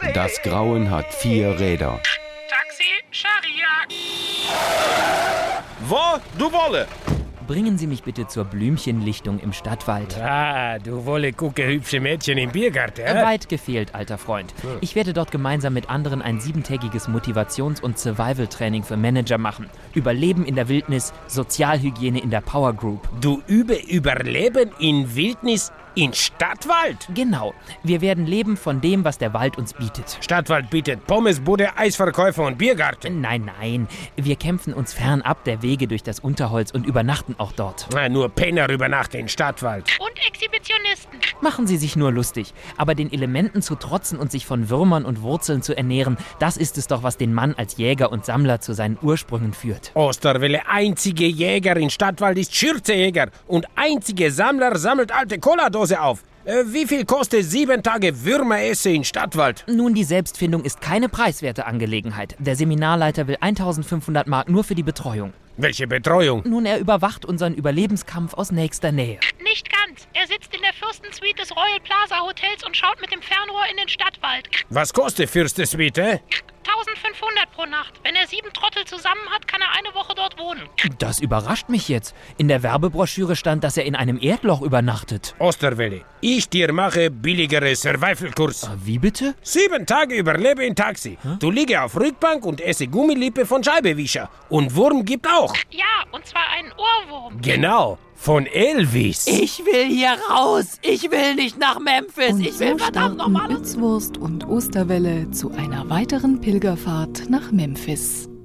Das Grauen hat 4 Räder. Taxi, Scharia. Wo? Du wolle? Bringen Sie mich bitte zur Blümchenlichtung im Stadtwald. Ah, du wolle gucke hübsche Mädchen im Biergarten, Weit gefehlt, alter Freund. Ich werde dort gemeinsam mit anderen ein 7-tägiges Motivations- und Survival-Training für Manager machen. Überleben in der Wildnis, Sozialhygiene in der Power Group. Du Überleben in Wildnis in Stadtwald? Genau. Wir werden leben von dem, was der Wald uns bietet. Stadtwald bietet Pommesbude, Eisverkäufer und Biergarten. Nein. Wir kämpfen uns fernab der Wege durch das Unterholz und übernachten auch dort. Nur Penner übernachten in Stadtwald. Und Exhibitionisten. Machen Sie sich nur lustig. Aber den Elementen zu trotzen und sich von Würmern und Wurzeln zu ernähren, das ist es doch, was den Mann als Jäger und Sammler zu seinen Ursprüngen führt. Osterwelle, einzige Jäger in Stadtwald ist Schürzejäger und einzige Sammler sammelt alte Cola-Dose auf. Wie viel kostet 7 Tage Würmeresse in Stadtwald? Nun, die Selbstfindung ist keine preiswerte Angelegenheit. Der Seminarleiter will 1500 Mark nur für die Betreuung. Welche Betreuung? Nun, er überwacht unseren Überlebenskampf aus nächster Nähe. Nicht ganz. Er sitzt in der Fürstensuite des Royal Plaza Hotels und schaut mit dem Fernrohr in den Stadtwald. Was kostet Fürstensuite? 1500 pro Nacht. Wenn er 7 Trottel zusammen hat, kann er eine Woche dort wohnen. Das überrascht mich jetzt. In der Werbebroschüre stand, dass er in einem Erdloch übernachtet. Osterwelle, ich dir mache billigere Survival-Kurs. Wie bitte? 7 Tage überlebe in Taxi. Du liege auf Rückbank und esse Gummilippe von Scheibewischer. Und Wurm gibt auch. Ja, und zwar einen Ohrwurm. Genau, von Elvis. Ich will hier raus. Ich will nicht nach Memphis. Und Ich will so verdammt nochmal. starten Ützwurst und Osterwelle zu einer weiteren Pilgerfahrt nach Memphis.